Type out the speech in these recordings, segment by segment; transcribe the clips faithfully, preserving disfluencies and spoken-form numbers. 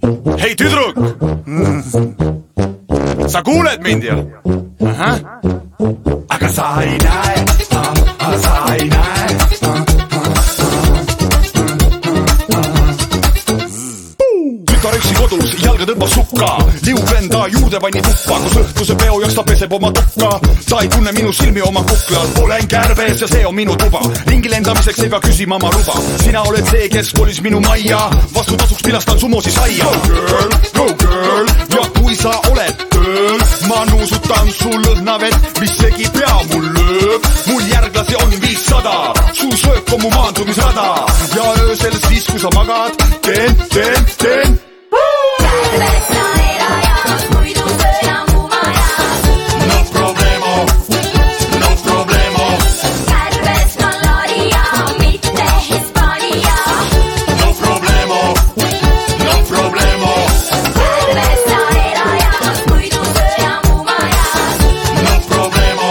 Hei tüdruk, sa kuuled mind ju? Aha. Aga sa ei näe, sa ei näe. Tütareksi kodus, jalga tõmbab sukka, liub enda juurde vanni tuppa, kus õhtuse peo jaks ta peseb oma tukka. Ta ei tunne minu silmi oma kuklal, olen kärbes ja see on minu tuba. Ringi lendamiseks ei pea küsima ma luba. Sina oled see, kes kolis minu majja, vastu tasuks pilastan sumosi saia. Go girl, go girl, ja kui sa oled tööl, ma nuusutan sul lõhnavett, mis segi pea mul lööb. Mul järglasi on viissada, su söök on mu maandumisrada. Ja öösel siis, kui sa magad, teen, teen, teen. Kärbes sa erajaas, muidu sõja mu majas. No problemo, no problemo. Kärbes Malaria, mitte Hispaania. No problemo, no problemo. Kärbes sa erajaas, muidu sõja mu majas. No problemo,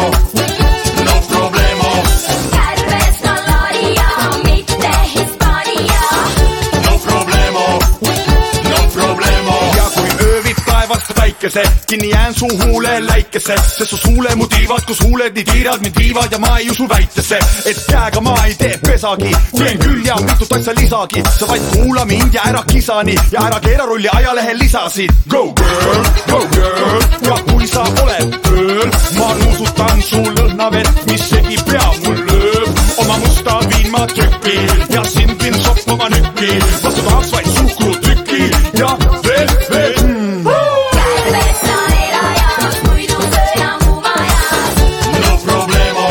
no problemo. Kärbes Malaria, mitte Hispaania. No problemo, no problemo. Ja kui öövib päevast päikese, kinni jään su huule läikese, sest su suule mu tiivad, kus huuled nii tiirad mind viivad ja ma ei usu väitesse, et käega ma ei tee pesagi. Teen küll ja mitut asja lisagi, sa vaid kuula mind ja ära kisani ja ära keera rolli ajalehe lisasid. Go girl, go girl, ja kui sa oled tööl, ma nuusutan su lõhnavett, mis segi pea mul lööb. Oma musta viin ma trükki ja sind viin soppama nükki, vastu tahaks vaid suhkrutükki ja veel, veel mm. Kärbes sa erajaas, muidu sõja mu majas. No problemo,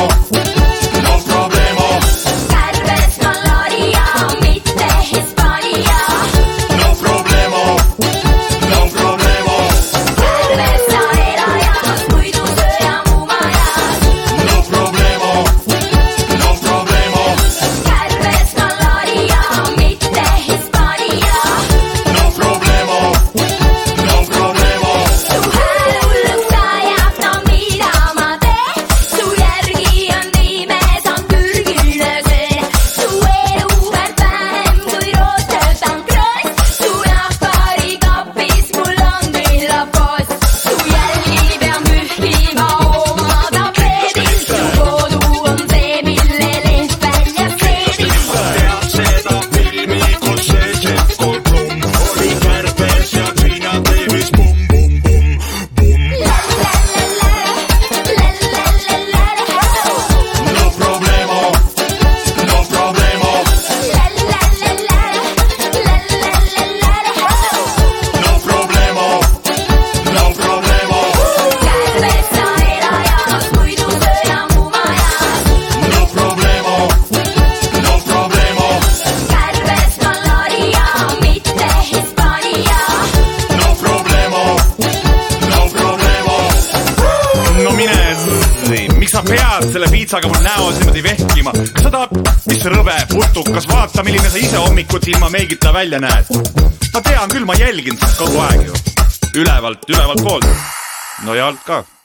no problemo. Kärbes Malaria, mitte Hispaania. No problemo, no problemo. Kärbes sa erajaas, muidu sõja mu majas. No problemo, no problemo. Kärbes Malaria, mitte Hispaania. No problemo, no problemo. Su hääl hulluks ajab, no mida ma teen? Su järgi on nimes, on kürgine see. Su elu väärt vähem kui Rotterdam kross. Su nahkpari kapis mul on villapost. Su jälgi pean pühkima oma tapeedil. Su kodu on see, mille leht välja seedib. Tead seda filmi, kus see Jeff Goldblum oli kärbes ja Gina Davis bum, bum, bum, bum. No problemo, no problemo. No problemo, no problemo. Kärbes sa erajaas, muidu sõja mu majas. No problemo, no problemo. Kärbes Malaria, mitte Hispaania. No problemo, no problemo. No mine, miks sa pead selle piitsaga mul näos niimoodi vehkima? Kas sa tahad, mis rõve putukas, vaata milline sa ise hommikut ilma meigita välja näed. Ma tean küll, ma jälgin kogu aeg ju. Ülevalt, ülevalt poolt. No ja alt ka.